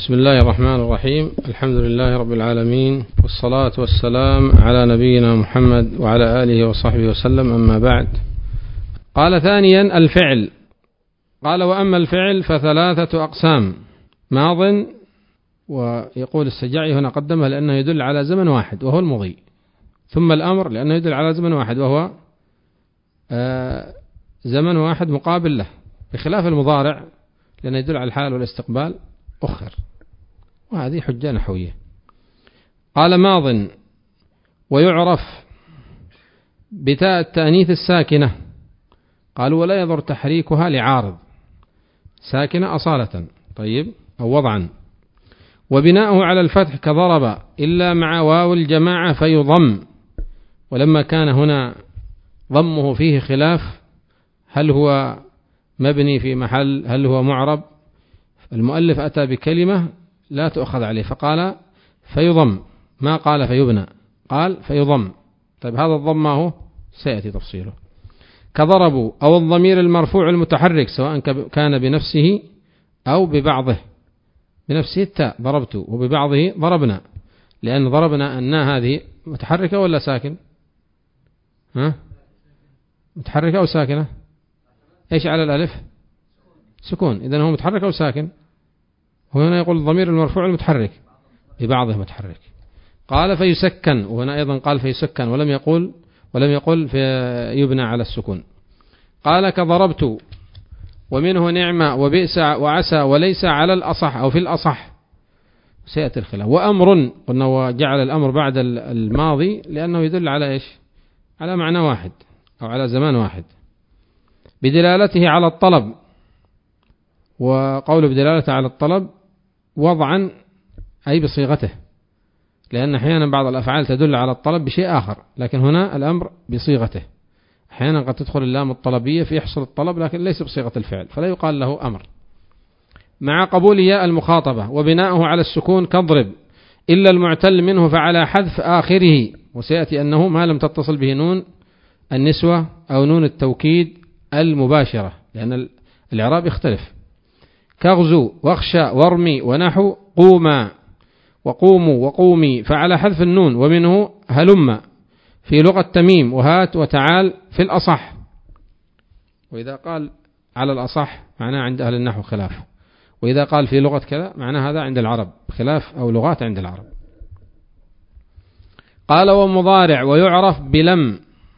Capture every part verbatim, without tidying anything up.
بسم الله الرحمن الرحيم. الحمد لله رب العالمين، والصلاة والسلام على نبينا محمد وعلى آله وصحبه وسلم، أما بعد. قال ثانيا الفعل. قال وأما الفعل فثلاثة أقسام: ماض، ويقول السجاعي هنا قدمها لأنه يدل على زمن واحد وهو المضي، ثم الأمر لأنه يدل على زمن واحد وهو زمن واحد مقابل له، بخلاف المضارع لأنه يدل على الحال والاستقبال أخر، وهذه حجة نحوية. قال ماض ويعرف بتاء التأنيث الساكنة، قالوا ولا يضر تحريكها لعارض، ساكنة أصالة طيب أو وضعا، وبناؤه على الفتح كضرب إلا مع واو الجماعة فيضم، ولما كان هنا ضمه فيه خلاف، هل هو مبني في محل هل هو معرب، المؤلف أتى بكلمة لا تؤخذ عليه فقال فيضم، ما قال فيبنى، قال فيضم. طيب هذا الضم ما هو؟ سيأتي تفصيله. كضربوا أو الضمير المرفوع المتحرك سواء كان بنفسه أو ببعضه، بنفسه التاء ضربت وببعضه ضربنا، لأن ضربنا أن هذه متحركة ولا ساكن؟ ها؟ متحركة أو ساكنة؟ إيش على الألف؟ سكون، إذن هو متحرك أو ساكن؟ وهنا يقول الضمير المرفوع المتحرك ببعضه متحرك. قال فيسكن، وهنا أيضا قال فيسكن ولم يقول ولم يقل في يبنى على السكون. قال كضربت، ومنه نعمة وبئس وعسى وليس على الأصح أو في الأصح، سيأتي الخلاف. وأمر قلنا وجعل الأمر بعد الماضي لأنه يدل على إيش؟ على معنى واحد أو على زمان واحد، بدلالته على الطلب، وقول بدلالته على الطلب وضعا أي بصيغته، لأن أحيانا بعض الأفعال تدل على الطلب بشيء آخر، لكن هنا الأمر بصيغته. أحيانا قد تدخل اللام الطلبية في يحصل الطلب لكن ليس بصيغة الفعل، فلا يقال له أمر. مع قبول ياء المخاطبة وبناؤه على السكون كضرب إلا المعتل منه فعلى حذف آخره، وسيأتي أنه ما لم تتصل به نون النسوة أو نون التوكيد المباشرة، لأن الإعراب يختلف. كغزو واخشى وارمي ونحو قوما وقوموا وقومي فعلى حذف النون، ومنه هلم في لغة تميم وهات وتعال في الأصح، وإذا قال على الأصح معناه عند أهل النحو خلاف، وإذا قال في لغة كذا معناه هذا عند العرب خلاف، أو لغات عند العرب. قال ومضارع ويعرف بلم،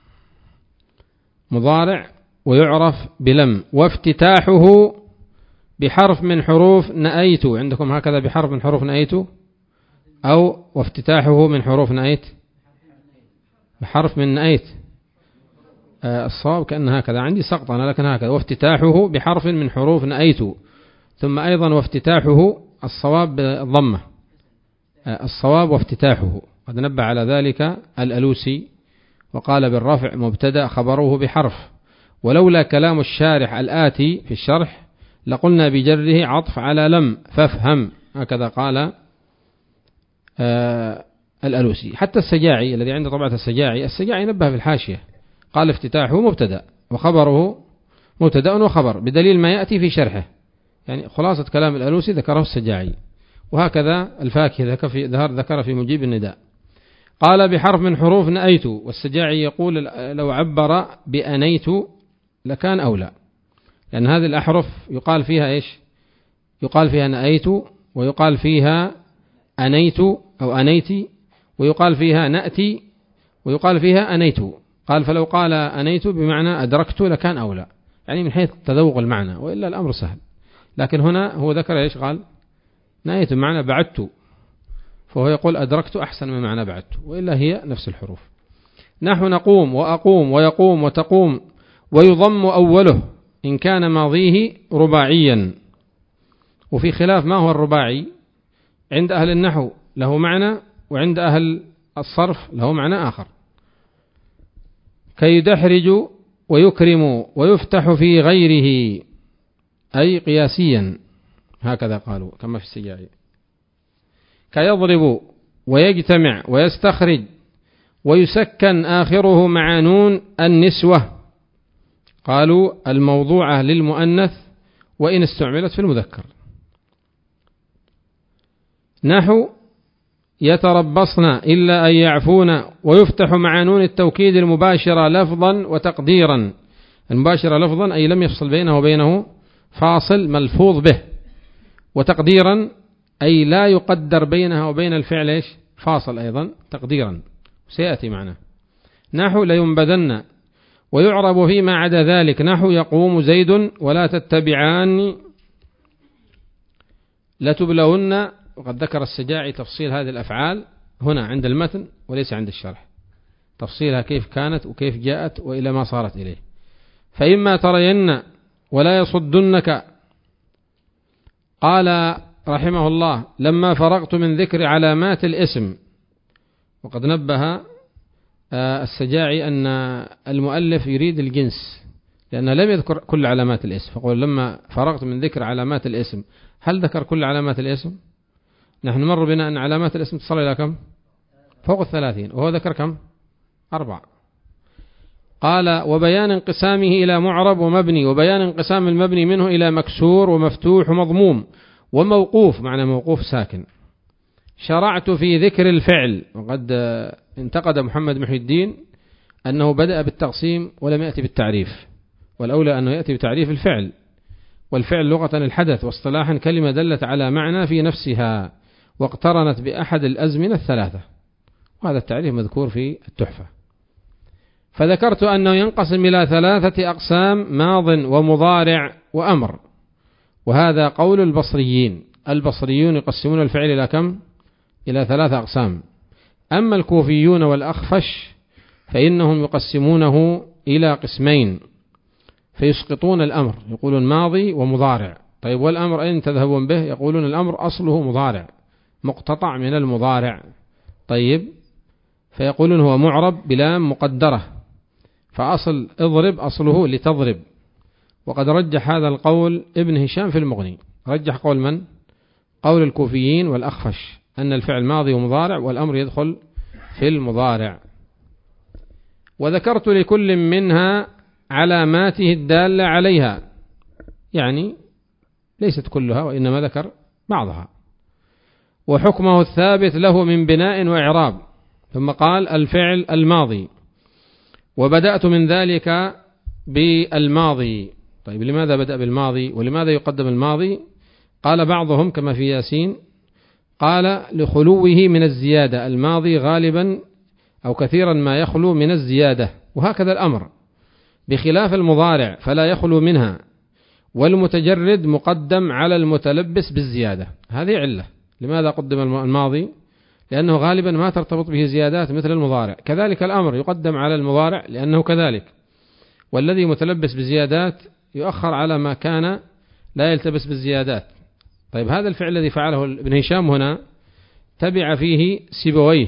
مضارع ويعرف بلم، وافتتاحه بحرف من حروف نأيت، عندكم هكذا بحرف من حروف نأيت، أو وافتتاحه من حروف نأيت بحرف من نأيت. آه الصواب كأن هكذا عندي سقط أنا، لكن هكذا وافتتاحه بحرف من حروف نأيت، ثم أيضا وافتتاحه الصواب بالضمة، آه الصواب وافتتاحه، قد نبه على ذلك الألوسي وقال بالرفع مبتدأ خبره بحرف، ولولا كلام الشارح الآتي في الشرح لقلنا بجره عطف على لم فافهم، هكذا قال آه الألوسي. حتى السجاعي الذي عنده طبعة السجاعي السجاعي نبه في الحاشية قال افتتاحه مبتدأ وخبره مبتدأ وخبر، بدليل ما يأتي في شرحه، يعني خلاصة كلام الألوسي ذكره السجاعي، وهكذا الفاكهي ذكر في مجيب النداء. قال بحرف من حروف نأيت، والسجاعي يقول لو عبر بأنيت لكان أولى، لأن هذه الأحرف يقال فيها إيش؟ يقال فيها نأيت، ويقال فيها أنيت أو أنيتي، ويقال فيها نأتي، ويقال فيها أنيت. قال فلو قال أنيت بمعنى أدركت لكان أولى، يعني من حيث تذوق المعنى، وإلا الأمر سهل. لكن هنا هو ذكر إيش؟ قال نأيت بمعنى بعدت، فهو يقول أدركت أحسن من معنى بعدت، وإلا هي نفس الحروف. نحو نقوم وأقوم ويقوم وتقوم، ويضم أوله إن كان ماضيه رباعيا، وفي خلاف ما هو الرباعي، عند أهل النحو له معنى وعند أهل الصرف له معنى آخر. كيدحرج ويكرم ويفتح في غيره أي قياسيا، هكذا قالوا كما في السجاعي. كيضرب ويجتمع ويستخرج ويسكن آخره مع نون النسوة، قالوا الموضوعة للمؤنث وإن استعملت في المذكر. نحو يتربصن إلا أن يعفون، ويفتح مع نون التوكيد المباشرة لفظا وتقديرا. المباشرة لفظا أي لم يفصل بينه وبينه فاصل ملفوظ به، وتقديرا أي لا يقدر بينها وبين الفعل إيش فاصل أيضا تقديرا، سيأتي معنا. نحو لينبذن. ويعرب فيما عدا ذلك نحو يقوم زيد ولا تتبعان لتبلون. وقد ذكر السجاعي تفصيل هذه الأفعال هنا عند المتن وليس عند الشرح، تفصيلها كيف كانت وكيف جاءت وإلى ما صارت إليه. فإما ترين ولا يصدنك. قال رحمه الله لما فرغت من ذكر علامات الاسم. وقد نبه السجاعي أن المؤلف يريد الجنس، لأنه لم يذكر كل علامات الاسم، فقول لما فرغت من ذكر علامات الاسم. هل ذكر كل علامات الاسم؟ نحن مر بنا أن علامات الاسم تصل إلى كم؟ فوق الثلاثين، وهو ذكر كم؟ أربع. قال وبيان انقسامه إلى معرب ومبني، وبيان انقسام المبني منه إلى مكسور ومفتوح ومضموم وموقوف، معنى موقوف ساكن. شرعت في ذكر الفعل. وقد انتقد محمد محي الدين أنه بدأ بالتقسيم ولم يأتي بالتعريف، والأولى أنه يأتي بتعريف الفعل. والفعل لغة الحدث، واصطلاحا كلمة دلت على معنى في نفسها واقترنت بأحد الأزمنة الثلاثة، وهذا التعريف مذكور في التحفة. فذكرت أنه ينقسم إلى ثلاثة أقسام: ماض ومضارع وأمر، وهذا قول البصريين. البصريون يقسمون الفعل إلى كم؟ إلى ثلاثة أقسام. أما الكوفيون والأخفش فإنهم يقسمونه إلى قسمين، فيسقطون الأمر، يقولون ماضي ومضارع. طيب والأمر أين تذهبون به؟ يقولون الأمر أصله مضارع مقتطع من المضارع. طيب فيقولون هو معرب بلام مقدرة، فأصل اضرب أصله لتضرب. وقد رجح هذا القول ابن هشام في المغني. رجح قول من؟ قول الكوفيين والأخفش، أن الفعل ماضي ومضارع والأمر يدخل في المضارع. وذكرت لكل منها علاماته الدالة عليها، يعني ليست كلها وإنما ذكر بعضها. وحكمه الثابت له من بناء وإعراب. ثم قال الفعل الماضي، وبدأت من ذلك بالماضي. طيب لماذا بدأ بالماضي ولماذا يقدم الماضي؟ قال بعضهم كما في ياسين، قال لخلوه من الزيادة. الماضي غالبا أو كثيرا ما يخلو من الزيادة، وهكذا الأمر، بخلاف المضارع فلا يخلو منها، والمتجرد مقدم على المتلبس بالزيادة. هذه علة لماذا قدم الماضي، لأنه غالبا ما ترتبط به زيادات مثل المضارع. كذلك الأمر يقدم على المضارع لأنه كذلك، والذي متلبس بزيادات يؤخر على ما كان لا يلتبس بالزيادات. طيب هذا الفعل الذي فعله ابن هشام هنا تبع فيه سيبويه،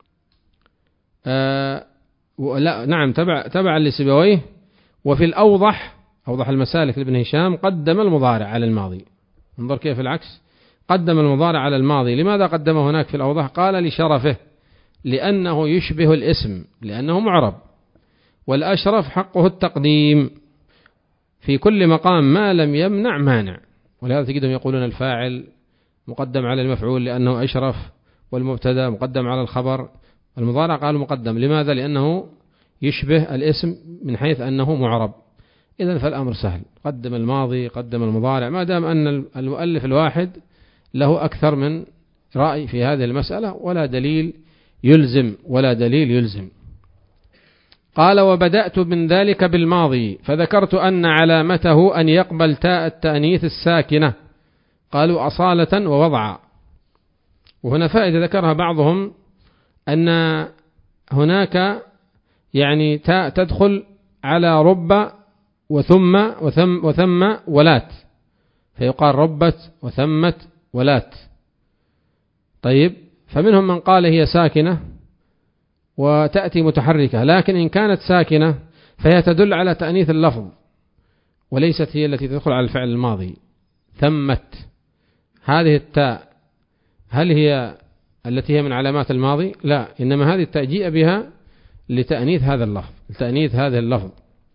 آه لا نعم تبع تبع لسيبويه. وفي الأوضح أوضح المسالك لابن هشام قدم المضارع على الماضي. انظر كيف العكس، قدم المضارع على الماضي. لماذا قدمه هناك في الأوضح؟ قال لشرفه، لأنه يشبه الاسم، لأنه معرب، والأشرف حقه التقديم في كل مقام ما لم يمنع مانع. ولهذا تجدهم يقولون الفاعل مقدم على المفعول لأنه أشرف، والمبتدا مقدم على الخبر. المضارع قال مقدم، لماذا؟ لأنه يشبه الاسم من حيث أنه معرب. إذن فالأمر سهل، قدم الماضي قدم المضارع، ما دام أن المؤلف الواحد له أكثر من رأي في هذه المسألة، ولا دليل يلزم ولا دليل يلزم. قال وبدأت من ذلك بالماضي، فذكرت أن علامته أن يقبل تاء التأنيث الساكنة، قالوا أصالة ووضعا. وهنا فائدة ذكرها بعضهم، أن هناك يعني تاء تدخل على رب وثم وثم وثم ولات، فيقال ربت وثمت ولات. طيب فمنهم من قال هي ساكنة وتأتي متحركة، لكن إن كانت ساكنة فهي تدل على تأنيث اللفظ، وليست هي التي تدخل على الفعل الماضي. ثمت، هذه التاء هل هي التي هي من علامات الماضي؟ لا، إنما هذه التاء جيء بها لتأنيث هذا اللفظ، لتأنيث هذا اللفظ.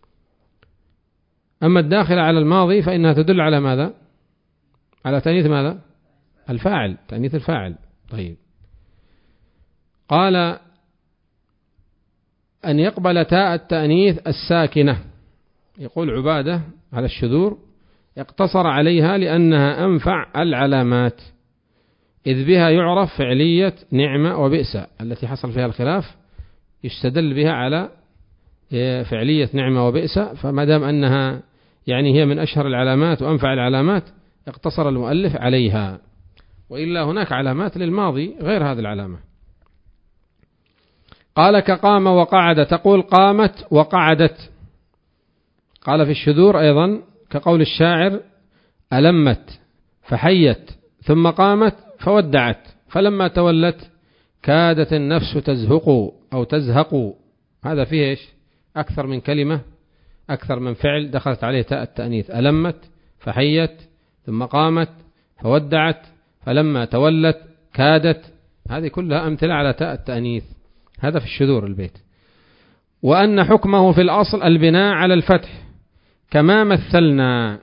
أما الداخل على الماضي فإنها تدل على ماذا؟ على تأنيث ماذا؟ الفاعل، تأنيث الفاعل. طيب، قال أن يقبل تاء التأنيث الساكنة. يقول عبادة على الشذور اقتصر عليها لأنها أنفع العلامات، إذ بها يعرف فعلية نعمة وبئس التي حصل فيها الخلاف، يستدل بها على فعلية نعمة وبئس، فما دام أنها يعني هي من أشهر العلامات وأنفع العلامات اقتصر المؤلف عليها، وإلا هناك علامات للماضي غير هذه العلامة. قال كقام وقعد، تقول قامت وقعدت. قال في الشذور أيضا كقول الشاعر ألمت فحيت ثم قامت فودعت، فلما تولت كادت النفس تزهق أو تزهق. هذا فيه إيش؟ أكثر من كلمة، أكثر من فعل دخلت عليه تاء التأنيث، ألمت فحيت ثم قامت فودعت فلما تولت كادت. هذه كلها أمثلة على تاء التأنيث. هذا في الشذور البيت. وأن حكمه في الأصل البناء على الفتح كما مثلنا.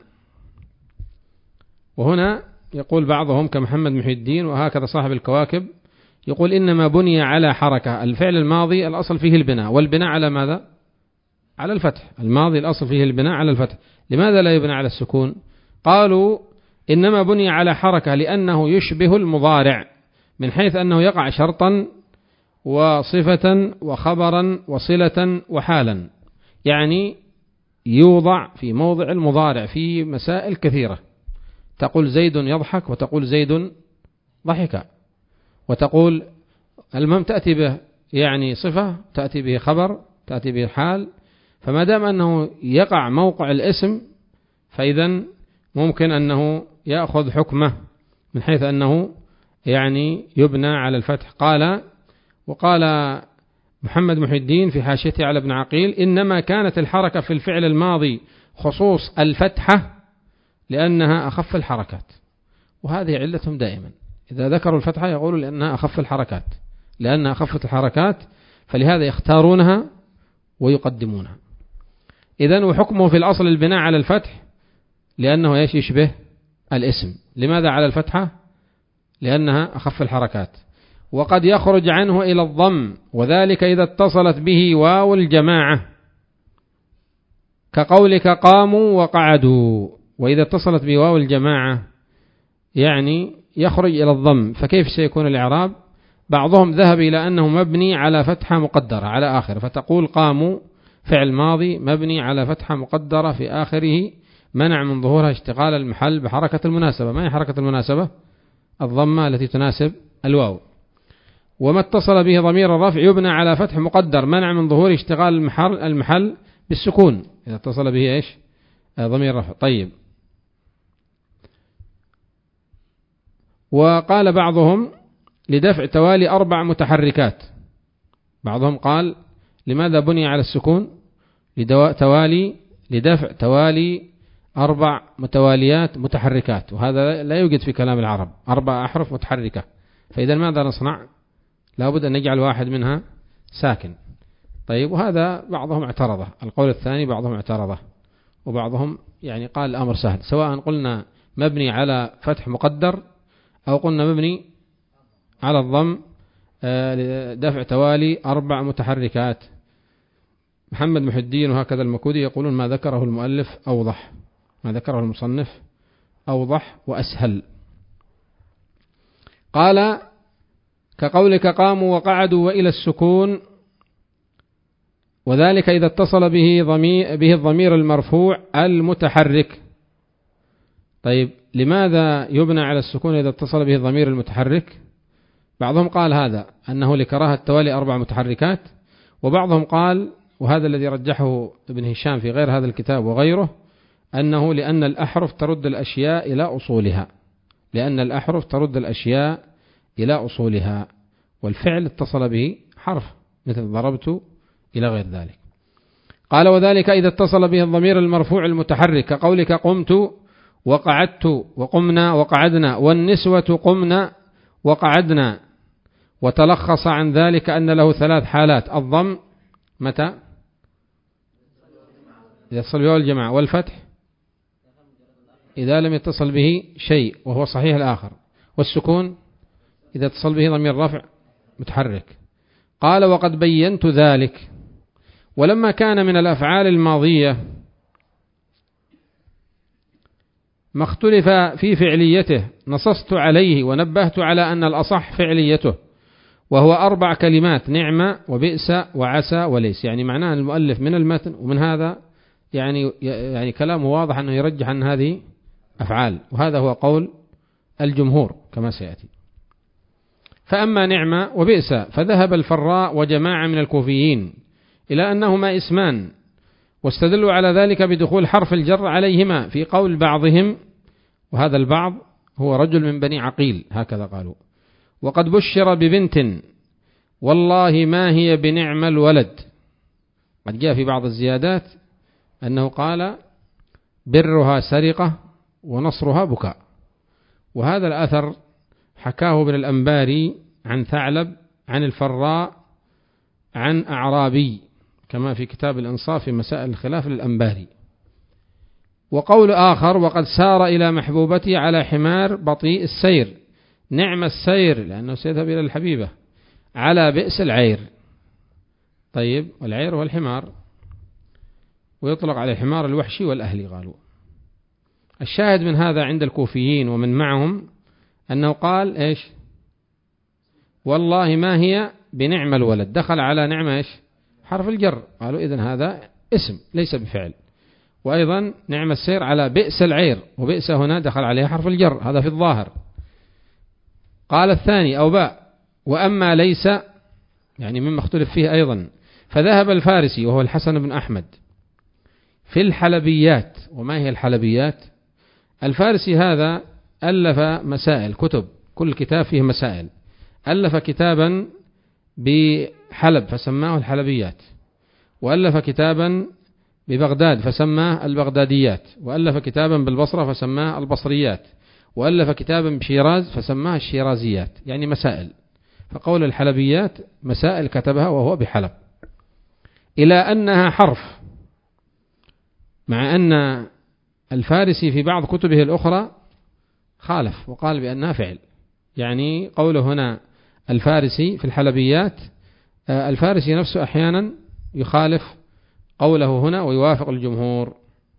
وهنا يقول بعضهم كمحمد محي الدين وهكذا صاحب الكواكب، يقول إنما بني على حركة. الفعل الماضي الأصل فيه البناء، والبناء على ماذا؟ على الفتح. الماضي الأصل فيه البناء على الفتح، لماذا لا يبنى على السكون؟ قالوا إنما بني على حركة لأنه يشبه المضارع من حيث أنه يقع شرطا وصفة وخبرا وصلة وحالا، يعني يوضع في موضع المضارع في مسائل كثيرة. تقول زيد يضحك وتقول زيد ضحك، وتقول المهم تأتي به يعني صفة، تأتي به خبر، تأتي به حال. فما دام أنه يقع موقع الاسم فإذا ممكن أنه يأخذ حكمه من حيث أنه يعني يبنى على الفتح. قال وقال محمد محي الدين في حاشيته على ابن عقيل إنما كانت الحركة في الفعل الماضي خصوص الفتحة لأنها أخف الحركات، وهذه علتهم دائما إذا ذكروا الفتحة يقولوا لأنها أخف الحركات، لأنها أخفت الحركات فلهذا يختارونها ويقدمونها. إذن وحكمه في الأصل البناء على الفتح لأنه ايش؟ يشبه الاسم. لماذا على الفتحة؟ لأنها أخف الحركات. وقد يخرج عنه إلى الضم، وذلك إذا اتصلت به واو الجماعة كقولك قاموا وقعدوا. وإذا اتصلت به واو الجماعة يعني يخرج إلى الضم، فكيف سيكون الإعراب؟ بعضهم ذهب إلى أنه مبني على فتحة مقدرة على آخر، فتقول قاموا فعل ماضي مبني على فتحة مقدرة في آخره منع من ظهورها اشتغال المحل بحركة المناسبة. ما هي حركة المناسبة؟ الضمة التي تناسب الواو. وما اتصل به ضمير الرفع يبنى على فتح مقدر منع من ظهور اشتغال المحل, المحل بالسكون إذا اتصل به إيش؟ ضمير الرفع. طيب، وقال بعضهم لدفع توالي أربع متحركات. بعضهم قال لماذا بني على السكون؟ توالي لدفع توالي أربع متواليات متحركات، وهذا لا يوجد في كلام العرب، أربع أحرف متحركة. فإذا ماذا نصنع؟ لابد أن نجعل واحد منها ساكن. طيب، وهذا بعضهم اعترضه. القول الثاني بعضهم اعترضه، وبعضهم يعني قال الأمر سهل، سواء قلنا مبني على فتح مقدر أو قلنا مبني على الضم دفع توالي أربع متحركات. محمد محي الدين وهكذا المكودي يقولون ما ذكره المؤلف أوضح، ما ذكره المصنف أوضح وأسهل. قال كقولك قاموا وقعدوا وإلى السكون، وذلك إذا اتصل به ضمير به الضمير المرفوع المتحرك. طيب، لماذا يبنى على السكون إذا اتصل به الضمير المتحرك؟ بعضهم قال هذا أنه لكراهة توالي أربع متحركات، وبعضهم قال وهذا الذي رجحه ابن هشام في غير هذا الكتاب وغيره أنه لأن الأحرف ترد الأشياء إلى أصولها، لأن الأحرف ترد الأشياء إلى أصولها، والفعل اتصل به حرف مثل ضربت إلى غير ذلك. قال وذلك إذا اتصل به الضمير المرفوع المتحرك كقولك قمت وقعدت وقمنا وقعدنا والنسوة قمنا وقعدنا. وتلخص عن ذلك أن له ثلاث حالات: الضم متى؟ إذا اتصل به الجماعة، والفتح إذا لم يتصل به شيء وهو صحيح الآخر، والسكون إذا اتصل به ضمير رفع متحرك. قال وقد بينت ذلك. ولما كان من الأفعال الماضية ما اختلف في فعليته نصصت عليه ونبهت على أن الأصح فعليته، وهو أربع كلمات: نعمة وبئس وعسى وليس. يعني معناه المؤلف من المتن ومن هذا يعني يعني كلامه واضح أنه يرجح أن هذه أفعال، وهذا هو قول الجمهور كما سيأتي. فأما نعمة وبئس فذهب الفراء وجماعة من الكوفيين إلى أنهما اسمان، واستدلوا على ذلك بدخول حرف الجر عليهما في قول بعضهم، وهذا البعض هو رجل من بني عقيل هكذا قالوا: وقد بشر ببنت والله ما هي بنعم الولد. قد جاء في بعض الزيادات أنه قال برها سرقة ونصرها بكاء. وهذا الأثر حكاه ابن الأنباري عن ثعلب عن الفراء عن أعرابي كما في كتاب الإنصاف في مسائل الخلاف للأنباري. وقول آخر: وقد سار إلى محبوبتي على حمار بطيء السير. نعم السير لأنه سيذهب إلى الحبيبة، على بئس العير. طيب، والعير هو الحمار، ويطلق على الحمار الوحشي والأهلي قالوا. الشاهد من هذا عند الكوفيين ومن معهم أنه قال إيش؟ والله ما هي بنعم الولد، دخل على نعمة إيش؟ حرف الجر. قالوا إذن هذا اسم ليس بفعل. وأيضا نعم السير على بئس العير، وبئس هنا دخل عليها حرف الجر، هذا في الظاهر. قال الثاني أو باء: وأما ليس يعني مما اختلف فيه أيضا، فذهب الفارسي وهو الحسن بن أحمد في الحلبيات. وما هي الحلبيات؟ الفارسي هذا ألف مسائل، كتب، كل كتاب فيه مسائل. ألف كتابا بحلب فسماه الحلبيات، وألف كتابا ببغداد فسماه البغداديات، وألف كتابا بالبصرة فسماه البصريات، وألف كتابا بشيراز فسماه الشيرازيات، يعني مسائل. فقول الحلبيات مسائل كتبها وهو بحلب، إلى أنها حرف، مع أن الفارسي في بعض كتبه الأخرى خالف وقال بأنها فعل. يعني قوله هنا الفارسي في الحلبيات، الفارسي نفسه أحيانا يخالف قوله هنا ويوافق الجمهور.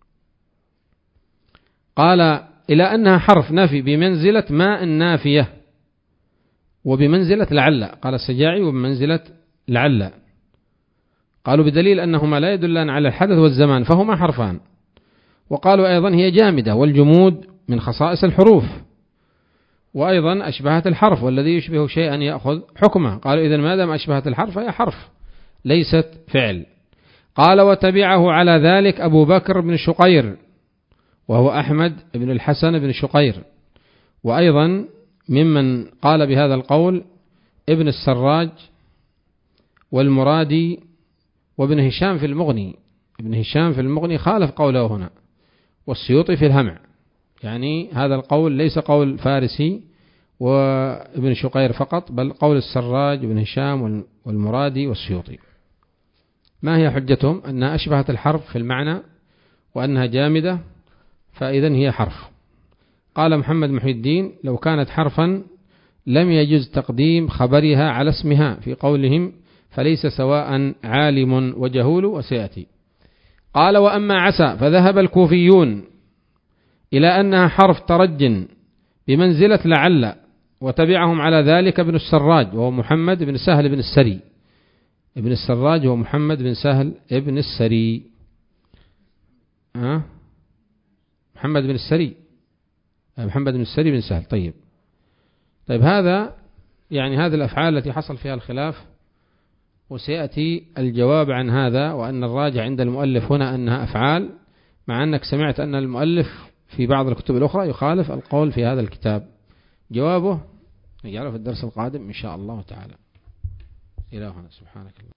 قال إلى أنها حرف نفي بمنزلة ما النافية وبمنزلة لعل. قال السجاعي وبمنزلة لعل. قالوا بدليل أنهما لا يدلان على الحدث والزمان فهما حرفان. وقالوا أيضا هي جامدة، والجمود من خصائص الحروف، وأيضا أشبهت الحرف، والذي يشبه شيئا يأخذ حكمه. قالوا إذن ما دام أشبهت الحرف فهي حرف ليست فعل. قال وتبعه على ذلك أبو بكر بن شقير وهو أحمد بن الحسن بن شقير، وأيضا ممن قال بهذا القول ابن السراج والمرادي وابن هشام في المغني. ابن هشام في المغني خالف قوله هنا، والسيوطي في الهمع. يعني هذا القول ليس قول فارسي وابن شقير فقط، بل قول السراج وابن هشام والمرادي والسيوطي. ما هي حجتهم؟ أنها أشبهت الحرف في المعنى وأنها جامدة، فإذن هي حرف. قال محمد محي الدين: لو كانت حرفا لم يجز تقديم خبرها على اسمها في قولهم فليس سواء عالم وجهول، وسيأتي. قال وأما عسى فذهب الكوفيون إلى أنها حرف ترج بمنزلة لعل، وتبعهم على ذلك ابن السراج وهو محمد بن سهل بن السري. ابن السراج هو محمد بن سهل ابن السري. أه؟ محمد بن السري، محمد بن السري بن سهل. طيب طيب هذا يعني هذه الأفعال التي حصل فيها الخلاف، وسيأتي الجواب عن هذا، وأن الراجع عند المؤلف هنا أنها أفعال، مع أنك سمعت أن المؤلف في بعض الكتب الأخرى يخالف القول في هذا الكتاب. جوابه نجعله في الدرس القادم إن شاء الله تعالى. إلى هنا، سبحانك الله.